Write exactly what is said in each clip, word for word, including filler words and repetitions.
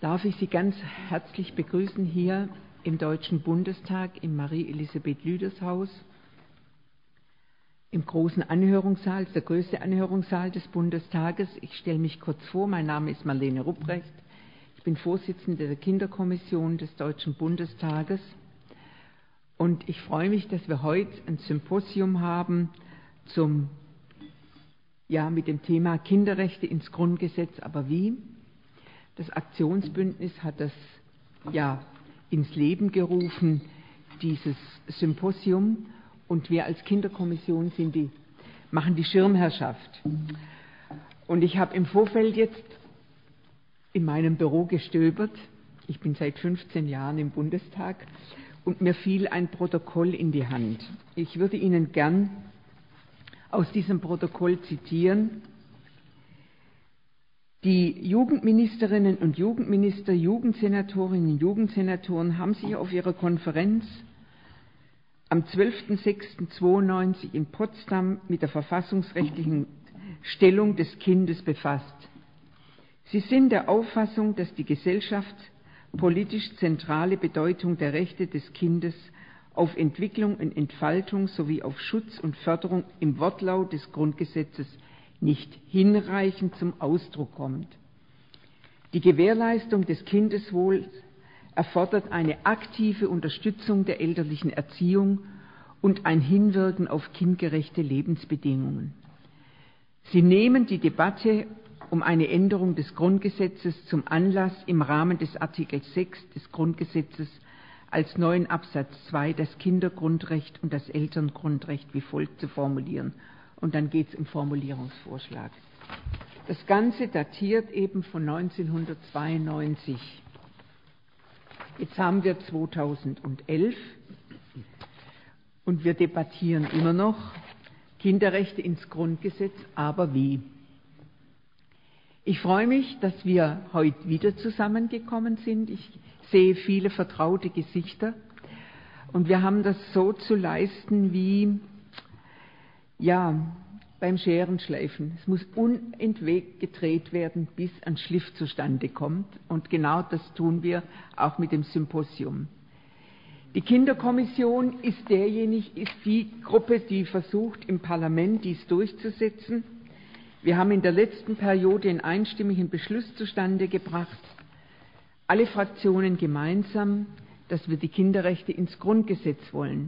darf ich Sie ganz herzlich begrüßen hier im Deutschen Bundestag im Marie-Elisabeth-Lüders-Haus, im großen Anhörungssaal, der größte Anhörungssaal des Bundestages. Ich stelle mich kurz vor, mein Name ist Marlene Rupprecht. Ich bin Vorsitzende der Kinderkommission des Deutschen Bundestages und ich freue mich, dass wir heute ein Symposium haben zum, ja, mit dem Thema Kinderrechte ins Grundgesetz, aber wie? Das Aktionsbündnis hat das ja ins Leben gerufen, dieses Symposium, und wir als Kinderkommission sind die, machen die Schirmherrschaft. Und ich habe im Vorfeld jetzt in meinem Büro gestöbert. Ich bin seit fünfzehn Jahren im Bundestag und mir fiel ein Protokoll in die Hand. Ich würde Ihnen gern aus diesem Protokoll zitieren. Die Jugendministerinnen und Jugendminister, Jugendsenatorinnen und Jugendsenatoren haben sich auf ihrer Konferenz am zwölften sechsten zweiundneunzig in Potsdam mit der verfassungsrechtlichen Stellung des Kindes befasst. Sie sind der Auffassung, dass die gesellschaftspolitisch zentrale Bedeutung der Rechte des Kindes auf Entwicklung und Entfaltung sowie auf Schutz und Förderung im Wortlaut des Grundgesetzes nicht hinreichend zum Ausdruck kommt. Die Gewährleistung des Kindeswohls erfordert eine aktive Unterstützung der elterlichen Erziehung und ein Hinwirken auf kindgerechte Lebensbedingungen. Sie nehmen die Debatte um eine Änderung des Grundgesetzes zum Anlass, im Rahmen des Artikels sechs des Grundgesetzes als neuen Absatz zwei das Kindergrundrecht und das Elterngrundrecht wie folgt zu formulieren. Und dann geht es um Formulierungsvorschlag. Das Ganze datiert eben von neunzehnhundertzweiundneunzig. Jetzt haben wir zweitausendelf und wir debattieren immer noch Kinderrechte ins Grundgesetz, aber wie? Ich freue mich, dass wir heute wieder zusammengekommen sind. Ich sehe viele vertraute Gesichter und wir haben das so zu leisten wie ja, beim Scherenschleifen. Es muss unentwegt gedreht werden, bis ein Schliff zustande kommt. Und genau das tun wir auch mit dem Symposium. Die Kinderkommission ist derjenige, ist die Gruppe, die versucht, im Parlament dies durchzusetzen. Wir haben in der letzten Periode einen einstimmigen Beschluss zustande gebracht, alle Fraktionen gemeinsam, dass wir die Kinderrechte ins Grundgesetz wollen.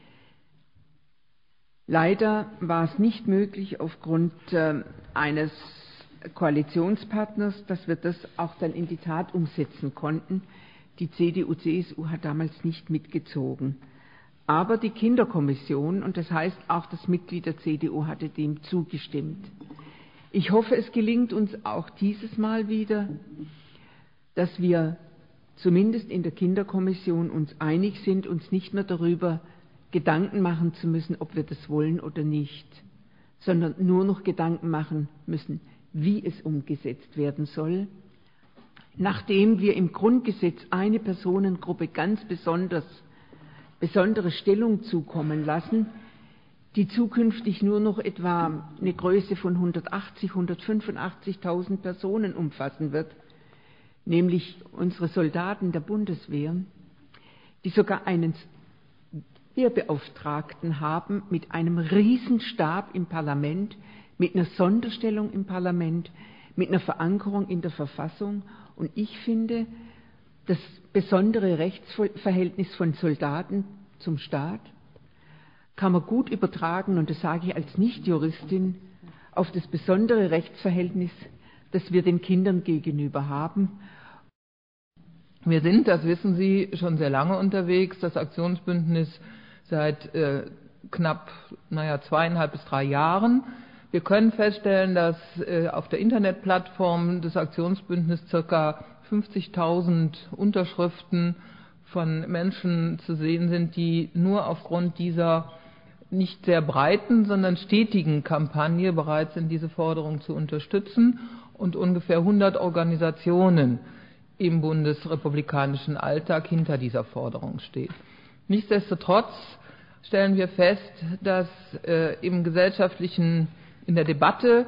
Leider war es nicht möglich aufgrund äh, eines Koalitionspartners, dass wir das auch dann in die Tat umsetzen konnten. Die C D U C S U hat damals nicht mitgezogen. Aber die Kinderkommission, und das heißt auch das Mitglied der C D U, hatte dem zugestimmt. Ich hoffe, es gelingt uns auch dieses Mal wieder, dass wir zumindest in der Kinderkommission uns einig sind, uns nicht mehr darüber Gedanken machen zu müssen, ob wir das wollen oder nicht, sondern nur noch Gedanken machen müssen, wie es umgesetzt werden soll, nachdem wir im Grundgesetz eine Personengruppe ganz besonders, besondere Stellung zukommen lassen, die zukünftig nur noch etwa eine Größe von hundertachtzig, hundertfünfundachtzigtausend Personen umfassen wird, nämlich unsere Soldaten der Bundeswehr, die sogar einen Wehrbeauftragten haben mit einem Riesenstab im Parlament, mit einer Sonderstellung im Parlament, mit einer Verankerung in der Verfassung. Und ich finde, das besondere Rechtsverhältnis von Soldaten zum Staat kann man gut übertragen, und das sage ich als Nichtjuristin, auf das besondere Rechtsverhältnis, das wir den Kindern gegenüber haben. Wir sind, das wissen Sie, schon sehr lange unterwegs. Das Aktionsbündnis seit äh, knapp naja, zweieinhalb bis drei Jahren. Wir können feststellen, dass äh, auf der Internetplattform des Aktionsbündnisses ca. fünfzigtausend Unterschriften von Menschen zu sehen sind, die nur aufgrund dieser nicht sehr breiten, sondern stetigen Kampagne bereit sind, diese Forderung zu unterstützen, und ungefähr hundert Organisationen im bundesrepublikanischen Alltag hinter dieser Forderung stehen. Nichtsdestotrotz stellen wir fest, dass äh, im gesellschaftlichen, in der Debatte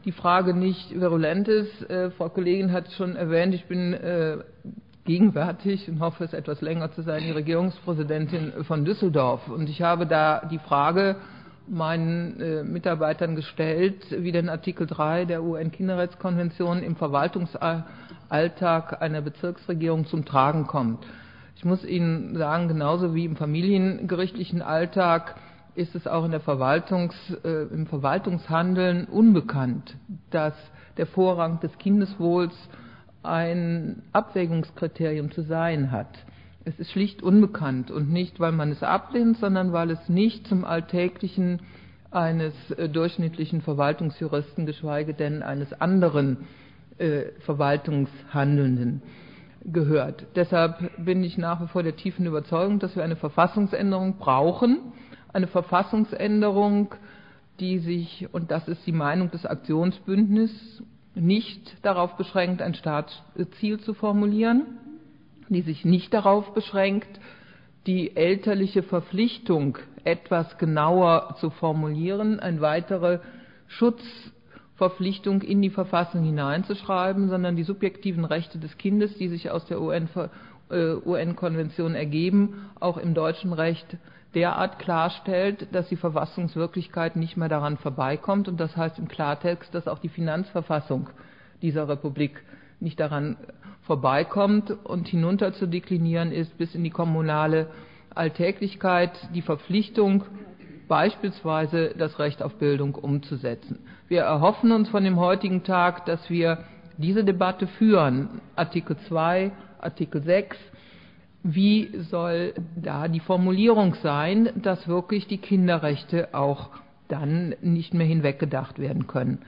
die Frage nicht virulent ist. Äh, Frau Kollegin hat es schon erwähnt, ich bin äh, gegenwärtig und hoffe, es etwas länger zu sein, die Regierungspräsidentin von Düsseldorf. Und ich habe da die Frage meinen äh, Mitarbeitern gestellt, wie denn Artikel drei der U N-Kinderrechtskonvention im Verwaltungsalltag einer Bezirksregierung zum Tragen kommt. Ich muss Ihnen sagen, genauso wie im familiengerichtlichen Alltag ist es auch in der Verwaltungs, äh, im Verwaltungshandeln unbekannt, dass der Vorrang des Kindeswohls ein Abwägungskriterium zu sein hat. Es ist schlicht unbekannt und nicht, weil man es ablehnt, sondern weil es nicht zum Alltäglichen eines äh, durchschnittlichen Verwaltungsjuristen, geschweige denn eines anderen äh, Verwaltungshandelnden gehört. Deshalb bin ich nach wie vor der tiefen Überzeugung, dass wir eine Verfassungsänderung brauchen, eine Verfassungsänderung, die sich, und das ist die Meinung des Aktionsbündnisses, nicht darauf beschränkt, ein Staatsziel zu formulieren, die sich nicht darauf beschränkt, die elterliche Verpflichtung etwas genauer zu formulieren, eine weitere Schutzverpflichtung in die Verfassung hineinzuschreiben, sondern die subjektiven Rechte des Kindes, die sich aus der U N-Konvention ergeben, auch im deutschen Recht derart klarstellt, dass die Verfassungswirklichkeit nicht mehr daran vorbeikommt. Und das heißt im Klartext, dass auch die Finanzverfassung dieser Republik nicht daran vorbeikommt und hinunter zu deklinieren ist bis in die kommunale Alltäglichkeit, die Verpflichtung, beispielsweise das Recht auf Bildung umzusetzen. Wir erhoffen uns von dem heutigen Tag, dass wir diese Debatte führen. Artikel zwei, Artikel sechs. Wie soll da die Formulierung sein, dass wirklich die Kinderrechte auch dann nicht mehr hinweggedacht werden können?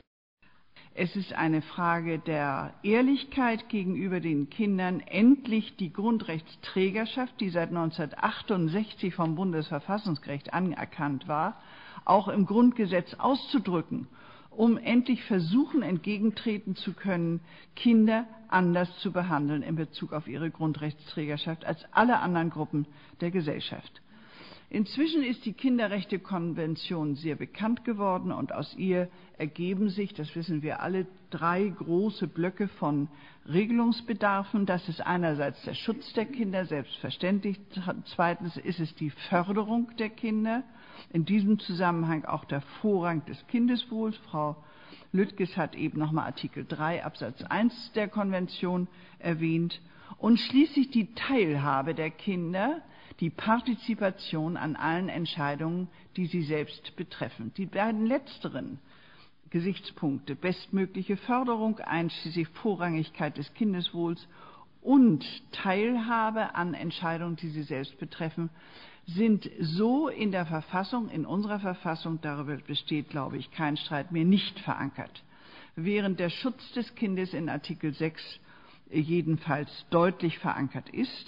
Es ist eine Frage der Ehrlichkeit gegenüber den Kindern, endlich die Grundrechtsträgerschaft, die seit neunzehnhundertachtundsechzig vom Bundesverfassungsgericht anerkannt war, auch im Grundgesetz auszudrücken, um endlich versuchen, entgegentreten zu können, Kinder anders zu behandeln in Bezug auf ihre Grundrechtsträgerschaft als alle anderen Gruppen der Gesellschaft. Inzwischen ist die Kinderrechtekonvention sehr bekannt geworden und aus ihr ergeben sich, das wissen wir alle, drei große Blöcke von Regelungsbedarfen. Das ist einerseits der Schutz der Kinder, selbstverständlich. Zweitens ist es die Förderung der Kinder. In diesem Zusammenhang auch der Vorrang des Kindeswohls. Frau Lüttges hat eben nochmal Artikel drei Absatz eins der Konvention erwähnt. Und schließlich die Teilhabe der Kinder, die Partizipation an allen Entscheidungen, die sie selbst betreffen. Die beiden letzteren Gesichtspunkte, bestmögliche Förderung einschließlich Vorrangigkeit des Kindeswohls und Teilhabe an Entscheidungen, die sie selbst betreffen, sind so in der Verfassung, in unserer Verfassung, darüber besteht, glaube ich, kein Streit mehr, nicht verankert. Während der Schutz des Kindes in Artikel sechs jedenfalls deutlich verankert ist.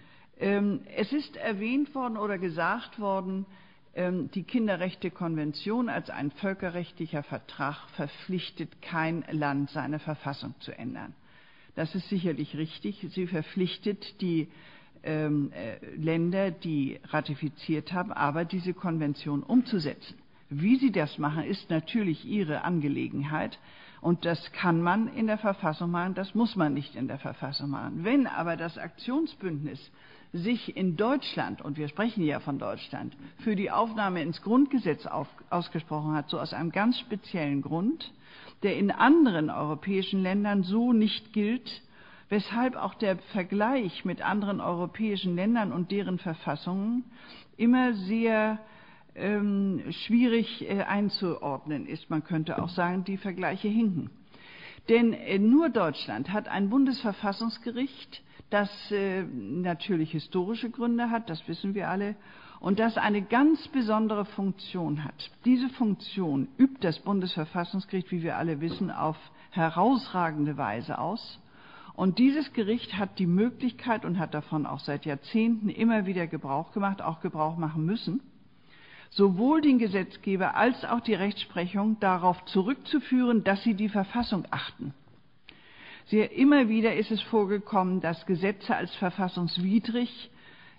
Es ist erwähnt worden oder gesagt worden, die Kinderrechtekonvention als ein völkerrechtlicher Vertrag verpflichtet kein Land, seine Verfassung zu ändern. Das ist sicherlich richtig. Sie verpflichtet die ähm, äh, Länder, die ratifiziert haben, aber diese Konvention umzusetzen. Wie sie das machen, ist natürlich ihre Angelegenheit. Und das kann man in der Verfassung machen, das muss man nicht in der Verfassung machen. Wenn aber das Aktionsbündnis sich in Deutschland, und wir sprechen ja von Deutschland, für die Aufnahme ins Grundgesetz auf, ausgesprochen hat, so aus einem ganz speziellen Grund, der in anderen europäischen Ländern so nicht gilt, weshalb auch der Vergleich mit anderen europäischen Ländern und deren Verfassungen immer sehr ähm, schwierig äh, einzuordnen ist. Man könnte auch sagen, die Vergleiche hinken. Denn äh, nur Deutschland hat ein Bundesverfassungsgericht, das äh, natürlich historische Gründe hat, das wissen wir alle, und das eine ganz besondere Funktion hat. Diese Funktion übt das Bundesverfassungsgericht, wie wir alle wissen, auf herausragende Weise aus. Und dieses Gericht hat die Möglichkeit und hat davon auch seit Jahrzehnten immer wieder Gebrauch gemacht, auch Gebrauch machen müssen, sowohl den Gesetzgeber als auch die Rechtsprechung darauf zurückzuführen, dass sie die Verfassung achten. Sehr immer wieder ist es vorgekommen, dass Gesetze als verfassungswidrig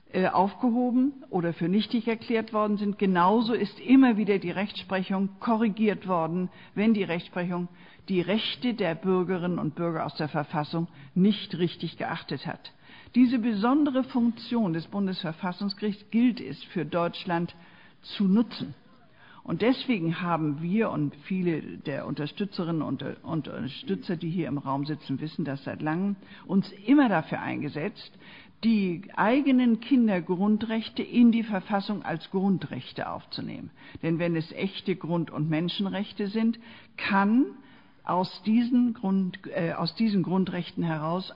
äh, aufgehoben oder für nichtig erklärt worden sind. Genauso ist immer wieder die Rechtsprechung korrigiert worden, wenn die Rechtsprechung die Rechte der Bürgerinnen und Bürger aus der Verfassung nicht richtig geachtet hat. Diese besondere Funktion des Bundesverfassungsgerichts gilt es für Deutschland zu nutzen. Und deswegen haben wir und viele der Unterstützerinnen und Unterstützer, die hier im Raum sitzen, wissen das seit langem, uns immer dafür eingesetzt, die eigenen Kindergrundrechte in die Verfassung als Grundrechte aufzunehmen. Denn wenn es echte Grund- und Menschenrechte sind, kann aus diesen, Grund, äh, aus diesen Grundrechten heraus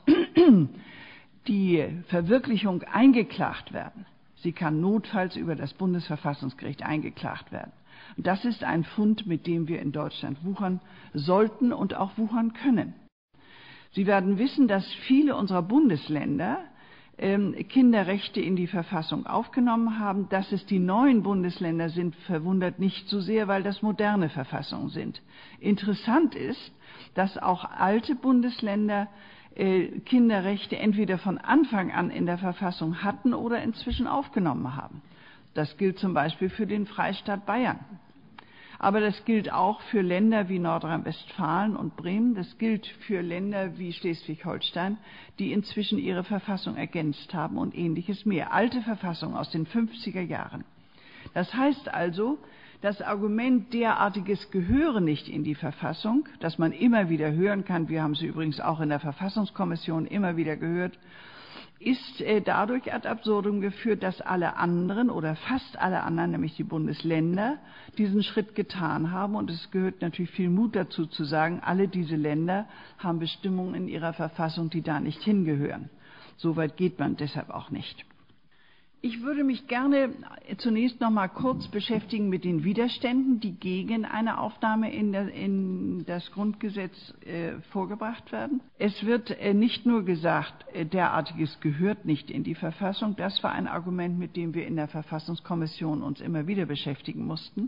die Verwirklichung eingeklagt werden. Sie kann notfalls über das Bundesverfassungsgericht eingeklagt werden. Und das ist ein Fund, mit dem wir in Deutschland wuchern sollten und auch wuchern können. Sie werden wissen, dass viele unserer Bundesländer ähm, Kinderrechte in die Verfassung aufgenommen haben. Dass es die neuen Bundesländer sind, verwundert nicht so sehr, weil das moderne Verfassungen sind. Interessant ist, dass auch alte Bundesländer äh, Kinderrechte entweder von Anfang an in der Verfassung hatten oder inzwischen aufgenommen haben. Das gilt zum Beispiel für den Freistaat Bayern. Aber das gilt auch für Länder wie Nordrhein-Westfalen und Bremen. Das gilt für Länder wie Schleswig-Holstein, die inzwischen ihre Verfassung ergänzt haben und Ähnliches mehr. Alte Verfassungen aus den fünfziger Jahren. Das heißt also, das Argument, derartiges gehöre nicht in die Verfassung, das man immer wieder hören kann, wir haben sie übrigens auch in der Verfassungskommission immer wieder gehört, ist äh, dadurch ad absurdum geführt, dass alle anderen oder fast alle anderen, nämlich die Bundesländer, diesen Schritt getan haben. Und es gehört natürlich viel Mut dazu zu sagen, alle diese Länder haben Bestimmungen in ihrer Verfassung, die da nicht hingehören. So weit geht man deshalb auch nicht. Ich würde mich gerne zunächst noch mal kurz beschäftigen mit den Widerständen, die gegen eine Aufnahme in, der, in das Grundgesetz äh, vorgebracht werden. Es wird äh, nicht nur gesagt, äh, derartiges gehört nicht in die Verfassung. Das war ein Argument, mit dem wir in der Verfassungskommission uns immer wieder beschäftigen mussten.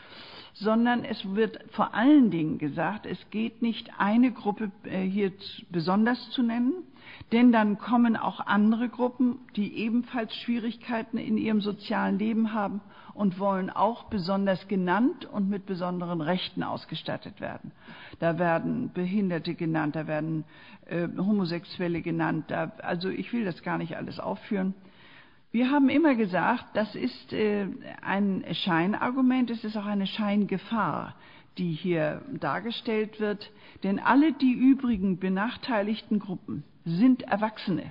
Sondern es wird vor allen Dingen gesagt, es geht nicht, eine Gruppe äh, hier besonders zu nennen, denn dann kommen auch andere Gruppen, die ebenfalls Schwierigkeiten in ihrem sozialen Leben haben und wollen auch besonders genannt und mit besonderen Rechten ausgestattet werden. Da werden Behinderte genannt, da werden äh, Homosexuelle genannt, da, also ich will das gar nicht alles aufführen. Wir haben immer gesagt, das ist äh, ein Scheinargument, es ist auch eine Scheingefahr, die hier dargestellt wird, denn alle die übrigen benachteiligten Gruppen sind Erwachsene.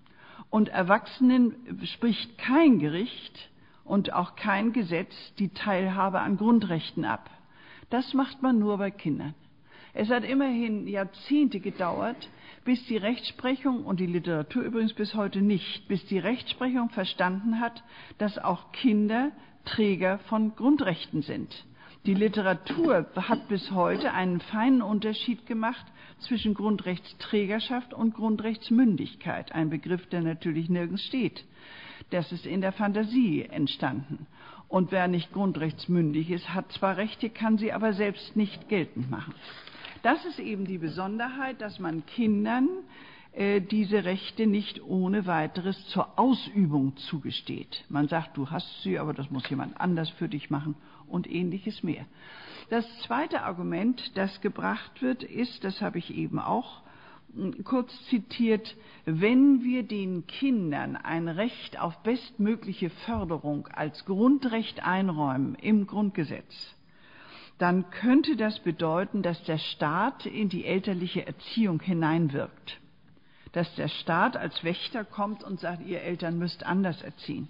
Und Erwachsenen spricht kein Gericht und auch kein Gesetz die Teilhabe an Grundrechten ab. Das macht man nur bei Kindern. Es hat immerhin Jahrzehnte gedauert, bis die Rechtsprechung und die Literatur übrigens bis heute nicht, bis die Rechtsprechung verstanden hat, dass auch Kinder Träger von Grundrechten sind. Die Literatur hat bis heute einen feinen Unterschied gemacht zwischen Grundrechtsträgerschaft und Grundrechtsmündigkeit, ein Begriff, der natürlich nirgends steht. Das ist in der Fantasie entstanden. Und wer nicht grundrechtsmündig ist, hat zwar Rechte, kann sie aber selbst nicht geltend machen. Das ist eben die Besonderheit, dass man Kindern äh, diese Rechte nicht ohne weiteres zur Ausübung zugesteht. Man sagt, du hast sie, aber das muss jemand anders für dich machen und Ähnliches mehr. Das zweite Argument, das gebracht wird, ist, das habe ich eben auch mh, kurz zitiert, wenn wir den Kindern ein Recht auf bestmögliche Förderung als Grundrecht einräumen im Grundgesetz, dann könnte das bedeuten, dass der Staat in die elterliche Erziehung hineinwirkt. Dass der Staat als Wächter kommt und sagt, ihr Eltern müsst anders erziehen.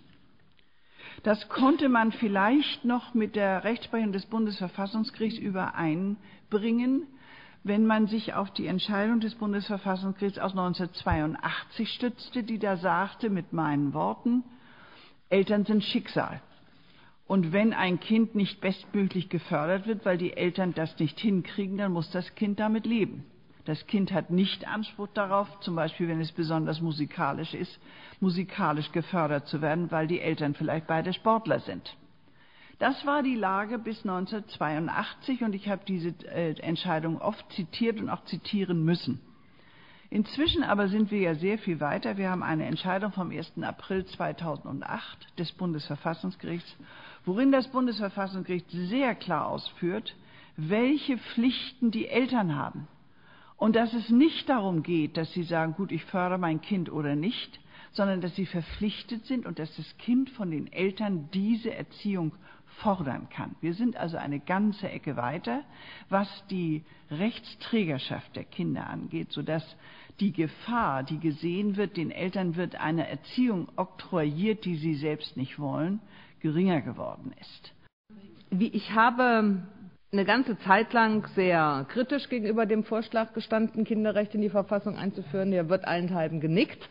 Das konnte man vielleicht noch mit der Rechtsprechung des Bundesverfassungsgerichts übereinbringen, wenn man sich auf die Entscheidung des Bundesverfassungsgerichts aus neunzehnhundertzweiundachtzig stützte, die da sagte mit meinen Worten, Eltern sind Schicksal. Und wenn ein Kind nicht bestmöglich gefördert wird, weil die Eltern das nicht hinkriegen, dann muss das Kind damit leben. Das Kind hat nicht Anspruch darauf, zum Beispiel wenn es besonders musikalisch ist, musikalisch gefördert zu werden, weil die Eltern vielleicht beide Sportler sind. Das war die Lage bis neunzehnhundertzweiundachtzig und ich habe diese äh, Entscheidung oft zitiert und auch zitieren müssen. Inzwischen aber sind wir ja sehr viel weiter. Wir haben eine Entscheidung vom ersten April zweitausendacht des Bundesverfassungsgerichts, worin das Bundesverfassungsgericht sehr klar ausführt, welche Pflichten die Eltern haben. Und dass es nicht darum geht, dass sie sagen, gut, ich fördere mein Kind oder nicht, sondern dass sie verpflichtet sind und dass das Kind von den Eltern diese Erziehung fordern kann. Wir sind also eine ganze Ecke weiter, was die Rechtsträgerschaft der Kinder angeht, sodass die Gefahr, die gesehen wird, den Eltern wird eine Erziehung oktroyiert, die sie selbst nicht wollen, geringer geworden ist. Wie ich habe eine ganze Zeit lang sehr kritisch gegenüber dem Vorschlag gestanden, Kinderrechte in die Verfassung einzuführen. Der wird allenthalben genickt.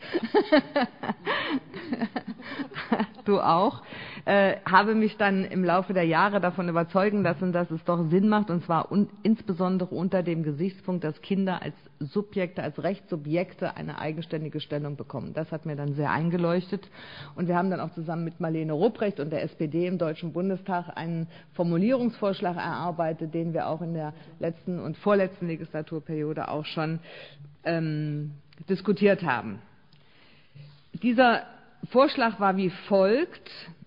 Du auch. Äh, habe mich dann im Laufe der Jahre davon überzeugen lassen, dass es doch Sinn macht, und zwar un- insbesondere unter dem Gesichtspunkt, dass Kinder als Subjekte, als Rechtssubjekte eine eigenständige Stellung bekommen. Das hat mir dann sehr eingeleuchtet. Und wir haben dann auch zusammen mit Marlene Rupprecht und der S P D im Deutschen Bundestag einen Formulierungsvorschlag erarbeitet, den wir auch in der letzten und vorletzten Legislaturperiode auch schon ähm, diskutiert haben. Dieser Vorschlag war wie folgt: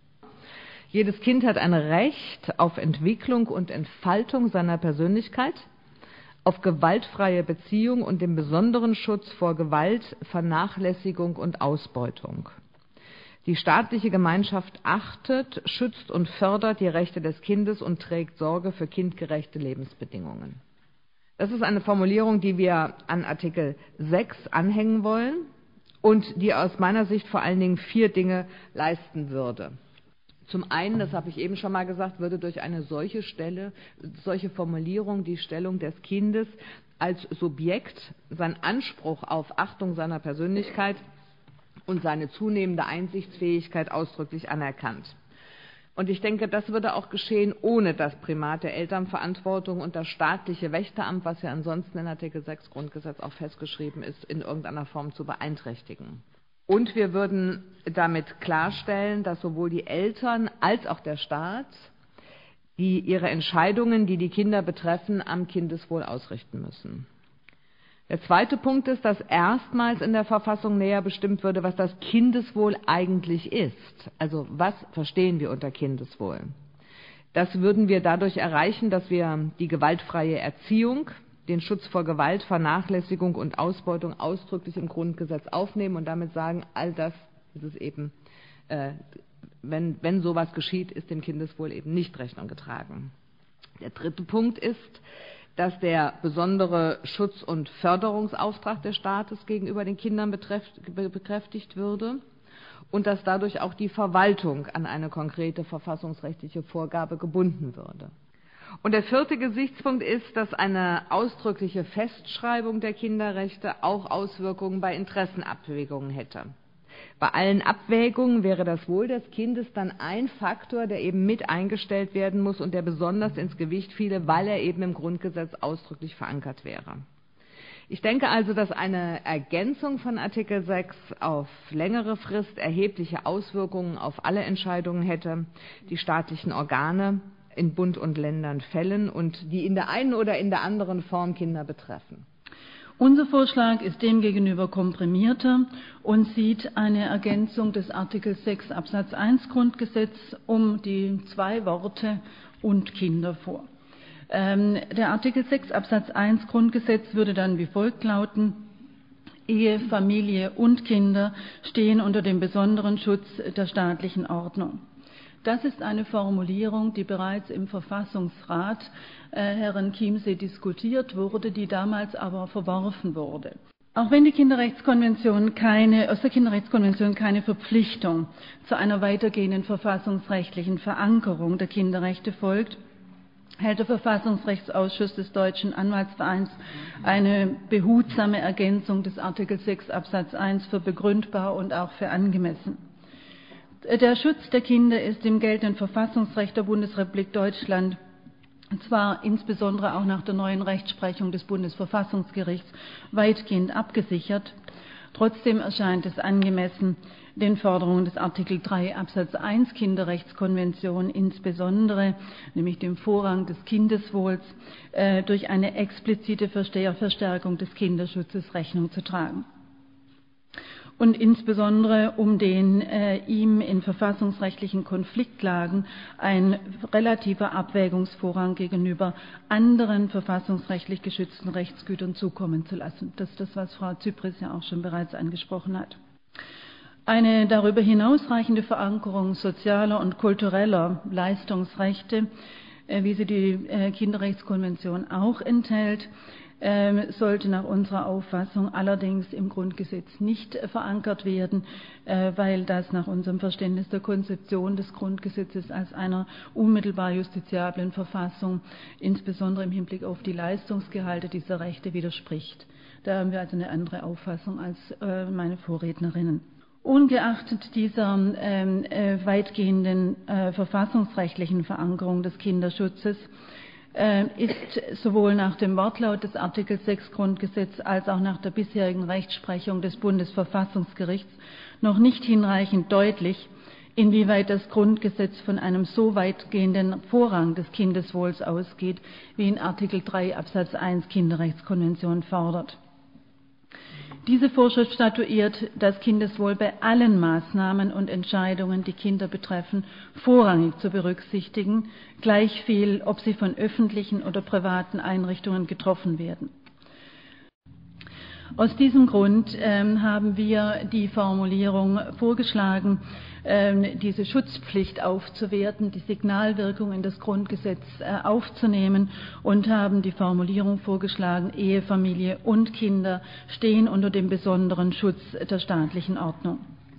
Jedes Kind hat ein Recht auf Entwicklung und Entfaltung seiner Persönlichkeit, auf gewaltfreie Beziehung und den besonderen Schutz vor Gewalt, Vernachlässigung und Ausbeutung. Die staatliche Gemeinschaft achtet, schützt und fördert die Rechte des Kindes und trägt Sorge für kindgerechte Lebensbedingungen. Das ist eine Formulierung, die wir an Artikel sechs anhängen wollen und die aus meiner Sicht vor allen Dingen vier Dinge leisten würde. Zum einen, das habe ich eben schon mal gesagt, würde durch eine solche Stelle, solche Formulierung die Stellung des Kindes als Subjekt, sein Anspruch auf Achtung seiner Persönlichkeit und seine zunehmende Einsichtsfähigkeit ausdrücklich anerkannt. Und ich denke, das würde auch geschehen, ohne das Primat der Elternverantwortung und das staatliche Wächteramt, was ja ansonsten in Artikel sechs Grundgesetz auch festgeschrieben ist, in irgendeiner Form zu beeinträchtigen. Und wir würden damit klarstellen, dass sowohl die Eltern als auch der Staat die ihre Entscheidungen, die die Kinder betreffen, am Kindeswohl ausrichten müssen. Der zweite Punkt ist, dass erstmals in der Verfassung näher bestimmt würde, was das Kindeswohl eigentlich ist. Also was verstehen wir unter Kindeswohl? Das würden wir dadurch erreichen, dass wir die gewaltfreie Erziehung, den Schutz vor Gewalt, Vernachlässigung und Ausbeutung ausdrücklich im Grundgesetz aufnehmen und damit sagen, all das ist es eben, äh, wenn, wenn sowas geschieht, ist dem Kindeswohl eben nicht Rechnung getragen. Der dritte Punkt ist, dass der besondere Schutz- und Förderungsauftrag des Staates gegenüber den Kindern bekräftigt würde und dass dadurch auch die Verwaltung an eine konkrete verfassungsrechtliche Vorgabe gebunden würde. Und der vierte Gesichtspunkt ist, dass eine ausdrückliche Festschreibung der Kinderrechte auch Auswirkungen bei Interessenabwägungen hätte. Bei allen Abwägungen wäre das Wohl des Kindes dann ein Faktor, der eben mit eingestellt werden muss und der besonders ins Gewicht fiele, weil er eben im Grundgesetz ausdrücklich verankert wäre. Ich denke also, dass eine Ergänzung von Artikel sechs auf längere Frist erhebliche Auswirkungen auf alle Entscheidungen hätte, die staatlichen Organe in Bund und Ländern fällen und die in der einen oder in der anderen Form Kinder betreffen. Unser Vorschlag ist demgegenüber komprimierter und sieht eine Ergänzung des Artikel sechs Absatz eins Grundgesetz um die zwei Worte und Kinder vor. Ähm, der Artikel sechs Absatz eins Grundgesetz würde dann wie folgt lauten: Ehe, Familie und Kinder stehen unter dem besonderen Schutz der staatlichen Ordnung. Das ist eine Formulierung, die bereits im Verfassungsrat äh, Herrn Chiemsee diskutiert wurde, die damals aber verworfen wurde. Auch wenn die Kinderrechtskonvention keine, aus der Kinderrechtskonvention keine Verpflichtung zu einer weitergehenden verfassungsrechtlichen Verankerung der Kinderrechte folgt, hält der Verfassungsrechtsausschuss des Deutschen Anwaltsvereins eine behutsame Ergänzung des Artikel sechs Absatz eins für begründbar und auch für angemessen. Der Schutz der Kinder ist im geltenden Verfassungsrecht der Bundesrepublik Deutschland zwar insbesondere auch nach der neuen Rechtsprechung des Bundesverfassungsgerichts weitgehend abgesichert, Trotzdem erscheint es angemessen, den Forderungen des Artikel drei Absatz eins Kinderrechtskonvention insbesondere, nämlich dem Vorrang des Kindeswohls, äh, durch eine explizite Verstärkung des Kinderschutzes Rechnung zu tragen. Und insbesondere um den äh, ihm in verfassungsrechtlichen Konfliktlagen ein relativer Abwägungsvorrang gegenüber anderen verfassungsrechtlich geschützten Rechtsgütern zukommen zu lassen. Das ist das, was Frau Zypries ja auch schon bereits angesprochen hat. Eine darüber hinausreichende Verankerung sozialer und kultureller Leistungsrechte, äh, wie sie die äh, Kinderrechtskonvention auch enthält, sollte nach unserer Auffassung allerdings im Grundgesetz nicht verankert werden, weil das nach unserem Verständnis der Konzeption des Grundgesetzes als einer unmittelbar justiziablen Verfassung, insbesondere im Hinblick auf die Leistungsgehalte dieser Rechte, widerspricht. Da haben wir also eine andere Auffassung als meine Vorrednerinnen. Ungeachtet dieser äh, weitgehenden äh, verfassungsrechtlichen Verankerung des Kinderschutzes ist sowohl nach dem Wortlaut des Artikel sechs Grundgesetz als auch nach der bisherigen Rechtsprechung des Bundesverfassungsgerichts noch nicht hinreichend deutlich, inwieweit das Grundgesetz von einem so weitgehenden Vorrang des Kindeswohls ausgeht, wie in Artikel drei Absatz eins Kinderrechtskonvention fordert. Diese Vorschrift statuiert das Kindeswohl bei allen Maßnahmen und Entscheidungen, die Kinder betreffen, vorrangig zu berücksichtigen, gleichviel, ob sie von öffentlichen oder privaten Einrichtungen getroffen werden. Aus diesem Grund ähm, haben wir die Formulierung vorgeschlagen, ähm, diese Schutzpflicht aufzuwerten, die Signalwirkung in das Grundgesetz äh, aufzunehmen und haben die Formulierung vorgeschlagen, Ehe, Familie und Kinder stehen unter dem besonderen Schutz der staatlichen Ordnung.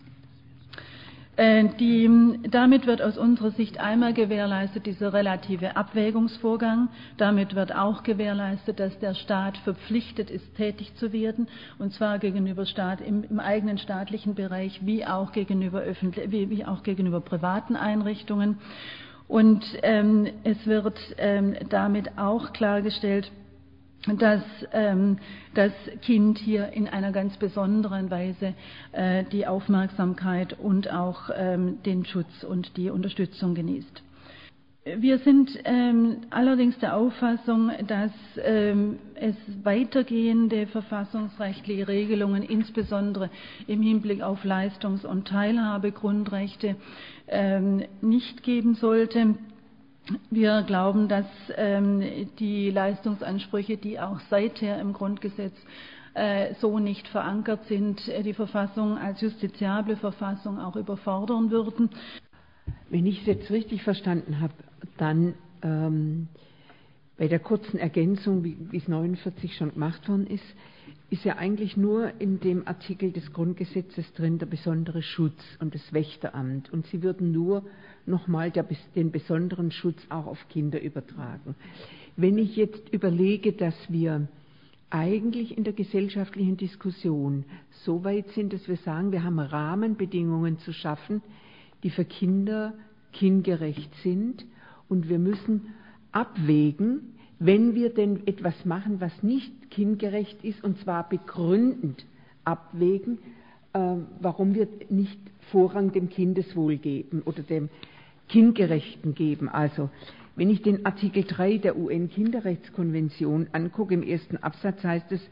Die, damit wird aus unserer Sicht einmal gewährleistet dieser relative Abwägungsvorgang. Damit wird auch gewährleistet, dass der Staat verpflichtet ist, tätig zu werden, und zwar gegenüber Staat im, im eigenen staatlichen Bereich wie auch gegenüber öffentlich, wie, wie auch gegenüber privaten Einrichtungen. Und ähm, es wird ähm, damit auch klargestellt, dass ähm, das Kind hier in einer ganz besonderen Weise äh, die Aufmerksamkeit und auch ähm, den Schutz und die Unterstützung genießt. Wir sind ähm, allerdings der Auffassung, dass ähm, es weitergehende verfassungsrechtliche Regelungen, insbesondere im Hinblick auf Leistungs- und Teilhabegrundrechte, ähm, nicht geben sollte. Wir glauben, dass ähm, die Leistungsansprüche, die auch seither im Grundgesetz äh, so nicht verankert sind, die Verfassung als justiziable Verfassung auch überfordern würden. Wenn ich es jetzt richtig verstanden habe, dann ähm, bei der kurzen Ergänzung, wie, wie es neunundvierzig schon gemacht worden ist, ist ja eigentlich nur in dem Artikel des Grundgesetzes drin der besondere Schutz und das Wächteramt. Und Sie würden nur nochmal den besonderen Schutz auch auf Kinder übertragen. Wenn ich jetzt überlege, dass wir eigentlich in der gesellschaftlichen Diskussion so weit sind, dass wir sagen, wir haben Rahmenbedingungen zu schaffen, die für Kinder kindgerecht sind, und wir müssen abwägen, wenn wir denn etwas machen, was nicht kindgerecht ist, und zwar begründend abwägen, äh, warum wir nicht Vorrang dem Kindeswohl geben oder dem Kindgerechten geben. Also, wenn ich den Artikel drei der U N-Kinderrechtskonvention angucke, im ersten Absatz heißt es,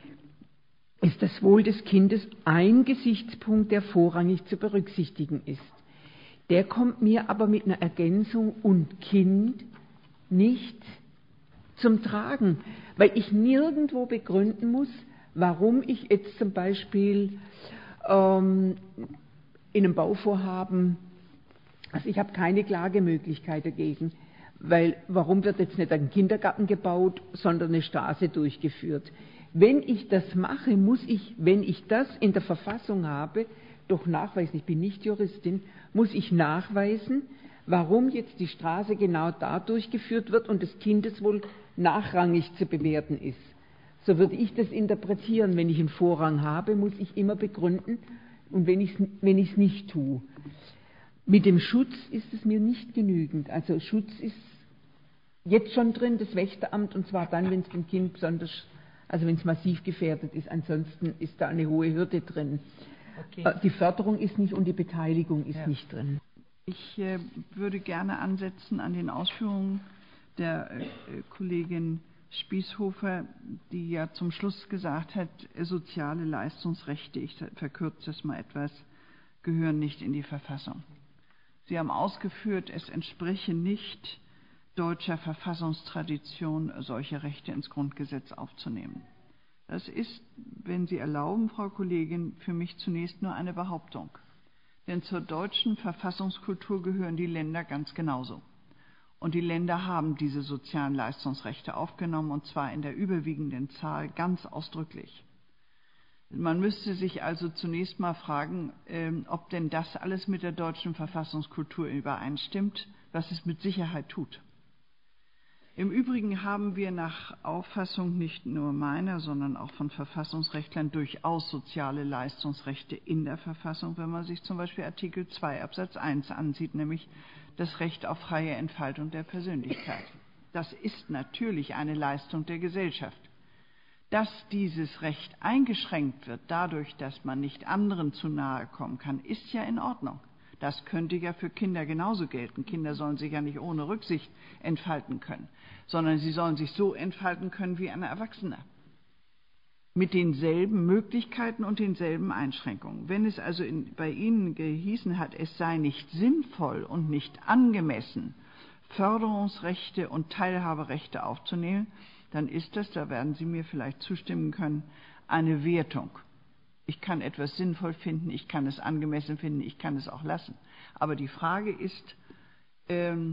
ist das Wohl des Kindes ein Gesichtspunkt, der vorrangig zu berücksichtigen ist. Der kommt mir aber mit einer Ergänzung und Kind nicht zum Tragen, weil ich nirgendwo begründen muss, warum ich jetzt zum Beispiel ähm, in einem Bauvorhaben, also ich habe keine Klagemöglichkeit dagegen, weil warum wird jetzt nicht ein Kindergarten gebaut, sondern eine Straße durchgeführt? Wenn ich das mache, muss ich, wenn ich das in der Verfassung habe, doch nachweisen, ich bin nicht Juristin, muss ich nachweisen, warum jetzt die Straße genau da durchgeführt wird und das Kindeswohl nachrangig zu bewerten ist. So würde ich das interpretieren. Wenn ich einen Vorrang habe, muss ich immer begründen, und wenn ich es wenn ich es nicht tue. Mit dem Schutz ist es mir nicht genügend. Also Schutz ist jetzt schon drin, das Wächteramt, und zwar dann, wenn es dem Kind besonders Also wenn es massiv gefährdet ist, ansonsten ist da eine hohe Hürde drin. Okay. Die Förderung ist nicht und die Beteiligung ist ja. nicht drin. Ich äh, würde gerne ansetzen an den Ausführungen der äh, Kollegin Spieshofer, die ja zum Schluss gesagt hat, soziale Leistungsrechte, ich verkürze es mal etwas, gehören nicht in die Verfassung. Sie haben ausgeführt, es entspreche nicht deutscher Verfassungstradition, solche Rechte ins Grundgesetz aufzunehmen. Das ist, wenn Sie erlauben, Frau Kollegin, für mich zunächst nur eine Behauptung. Denn zur deutschen Verfassungskultur gehören die Länder ganz genauso. Und die Länder haben diese sozialen Leistungsrechte aufgenommen, und zwar in der überwiegenden Zahl ganz ausdrücklich. Man müsste sich also zunächst mal fragen, ähm, ob denn das alles mit der deutschen Verfassungskultur übereinstimmt, was es mit Sicherheit tut. Im Übrigen haben wir nach Auffassung nicht nur meiner, sondern auch von Verfassungsrechtlern durchaus soziale Leistungsrechte in der Verfassung, wenn man sich zum Beispiel Artikel zwei Absatz eins ansieht, nämlich das Recht auf freie Entfaltung der Persönlichkeit. Das ist natürlich eine Leistung der Gesellschaft. Dass dieses Recht eingeschränkt wird dadurch, dass man nicht anderen zu nahe kommen kann, ist ja in Ordnung. Das könnte ja für Kinder genauso gelten. Kinder sollen sich ja nicht ohne Rücksicht entfalten können, sondern sie sollen sich so entfalten können wie ein Erwachsener. Mit denselben Möglichkeiten und denselben Einschränkungen. Wenn es also in, bei Ihnen gehießen hat, es sei nicht sinnvoll und nicht angemessen, Förderungsrechte und Teilhaberechte aufzunehmen, dann ist das, da werden Sie mir vielleicht zustimmen können, eine Wertung. Ich kann etwas sinnvoll finden, ich kann es angemessen finden, ich kann es auch lassen. Aber die Frage ist, ähm,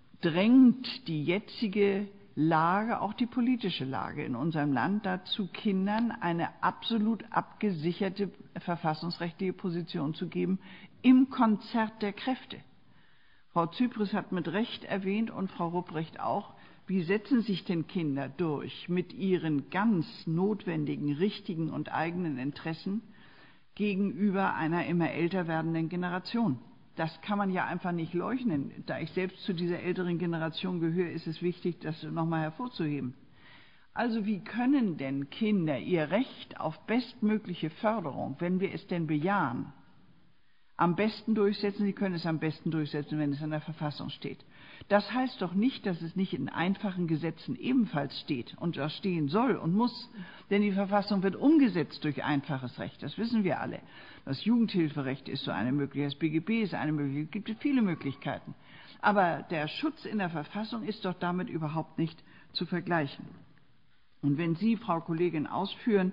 drängt die jetzige Lage, auch die politische Lage in unserem Land dazu, Kindern eine absolut abgesicherte verfassungsrechtliche Position zu geben im Konzert der Kräfte? Frau Zypries hat mit Recht erwähnt und Frau Rupprecht auch, wie setzen sich denn Kinder durch mit ihren ganz notwendigen, richtigen und eigenen Interessen gegenüber einer immer älter werdenden Generation? Das kann man ja einfach nicht leugnen. Da ich selbst zu dieser älteren Generation gehöre, ist es wichtig, das nochmal hervorzuheben. Also wie können denn Kinder ihr Recht auf bestmögliche Förderung, wenn wir es denn bejahen, am besten durchsetzen? Sie können es am besten durchsetzen, wenn es in der Verfassung steht. Das heißt doch nicht, dass es nicht in einfachen Gesetzen ebenfalls steht und das stehen soll und muss, denn die Verfassung wird umgesetzt durch einfaches Recht, das wissen wir alle. Das Jugendhilferecht ist so eine Möglichkeit, das B G B ist eine Möglichkeit, es gibt viele Möglichkeiten. Aber der Schutz in der Verfassung ist doch damit überhaupt nicht zu vergleichen. Und wenn Sie, Frau Kollegin, ausführen,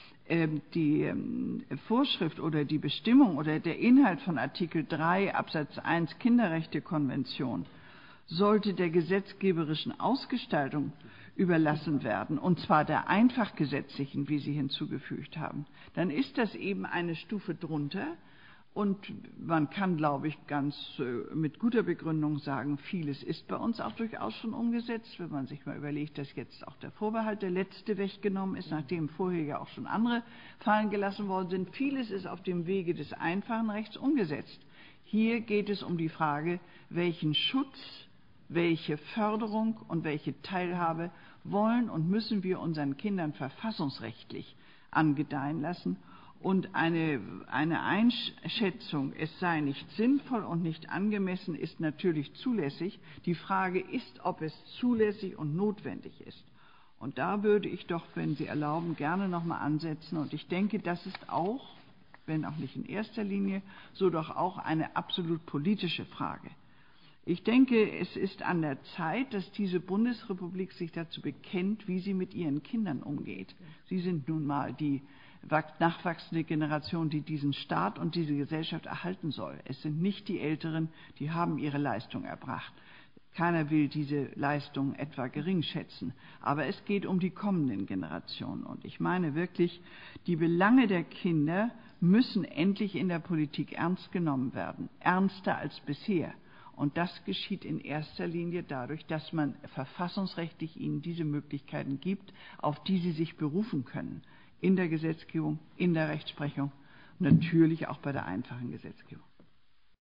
die Vorschrift oder die Bestimmung oder der Inhalt von Artikel drei Absatz eins Kinderrechtekonvention sollte der gesetzgeberischen Ausgestaltung überlassen werden, und zwar der einfach gesetzlichen, wie Sie hinzugefügt haben, dann ist das eben eine Stufe drunter. Und man kann, glaube ich, ganz äh, mit guter Begründung sagen, vieles ist bei uns auch durchaus schon umgesetzt, wenn man sich mal überlegt, dass jetzt auch der Vorbehalt, der letzte, weggenommen ist, nachdem vorher ja auch schon andere fallen gelassen worden sind. Vieles ist auf dem Wege des einfachen Rechts umgesetzt. Hier geht es um die Frage, welchen Schutz, welche Förderung und welche Teilhabe wollen und müssen wir unseren Kindern verfassungsrechtlich angedeihen lassen. Und eine, eine Einschätzung, es sei nicht sinnvoll und nicht angemessen, ist natürlich zulässig. Die Frage ist, ob es zulässig und notwendig ist. Und da würde ich doch, wenn Sie erlauben, gerne nochmal ansetzen. Und ich denke, das ist auch, wenn auch nicht in erster Linie, so doch auch eine absolut politische Frage. Ich denke, es ist an der Zeit, dass diese Bundesrepublik sich dazu bekennt, wie sie mit ihren Kindern umgeht. Sie sind nun mal die nachwachsende Generation, die diesen Staat und diese Gesellschaft erhalten soll. Es sind nicht die Älteren, die haben ihre Leistung erbracht. Keiner will diese Leistung etwa gering schätzen. Aber es geht um die kommenden Generationen. Und ich meine wirklich, die Belange der Kinder müssen endlich in der Politik ernst genommen werden. Ernster als bisher. Und das geschieht in erster Linie dadurch, dass man verfassungsrechtlich ihnen diese Möglichkeiten gibt, auf die sie sich berufen können. In der Gesetzgebung, in der Rechtsprechung, natürlich auch bei der einfachen Gesetzgebung.